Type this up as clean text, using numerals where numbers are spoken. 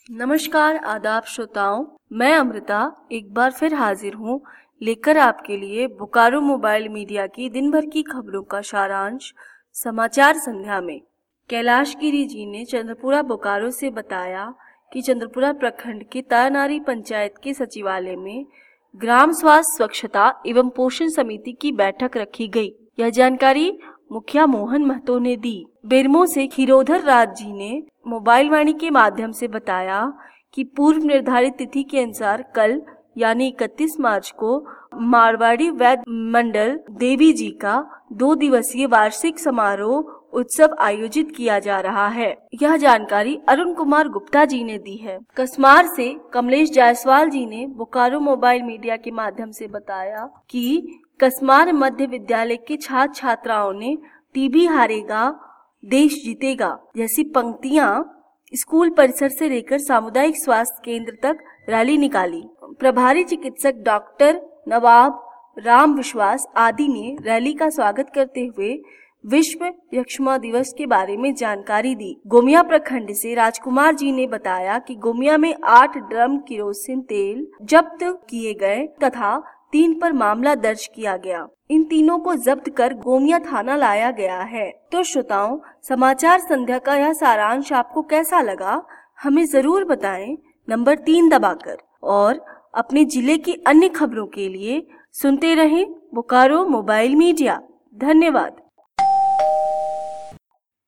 नमस्कार आदाब श्रोताओं, मैं अमृता एक बार फिर हाजिर हूँ लेकर आपके लिए बोकारो मोबाइल मीडिया की दिन भर की खबरों का सारांश समाचार संध्या में। कैलाश गिरी जी ने चंद्रपुरा बोकारो से बताया कि चंद्रपुरा प्रखंड के तानारी पंचायत के सचिवालय में ग्राम स्वास्थ्य स्वच्छता एवं पोषण समिति की बैठक रखी गई। यह जानकारी मुखिया मोहन महतो ने दी। बेरमो से खीरोधर राज जी ने मोबाइल वाणी के माध्यम से बताया कि पूर्व निर्धारित तिथि के अनुसार कल यानी 31 मार्च को मारवाड़ी वैद्य मंडल देवी जी का 2 दिवसीय वार्षिक समारोह उत्सव आयोजित किया जा रहा है। यह जानकारी अरुण कुमार गुप्ता जी ने दी है। कसमार से कमलेश जायसवाल जी ने बोकारो मोबाइल मीडिया के माध्यम से बताया कि कसमार मध्य विद्यालय के छात्र छात्राओं ने टीबी हारेगा देश जीतेगा जैसी पंक्तियां स्कूल परिसर से लेकर सामुदायिक स्वास्थ्य केंद्र तक रैली निकाली। प्रभारी चिकित्सक डॉक्टर नवाब राम विश्वास आदि ने रैली का स्वागत करते हुए विश्व यक्ष्मा दिवस के बारे में जानकारी दी। गोमिया प्रखंड से राजकुमार जी ने बताया कि गोमिया में 8 ड्रम केरोसिन तेल जब्त किए गए तथा 3 पर मामला दर्ज किया गया। इन तीनों को जब्त कर गोमिया थाना लाया गया है। तो श्रोताओं, समाचार संध्या का यह सारांश आपको कैसा लगा हमें जरूर बताएं नंबर 3 दबाकर, और अपने जिले की अन्य खबरों के लिए सुनते रहें बोकारो मोबाइल मीडिया। धन्यवाद।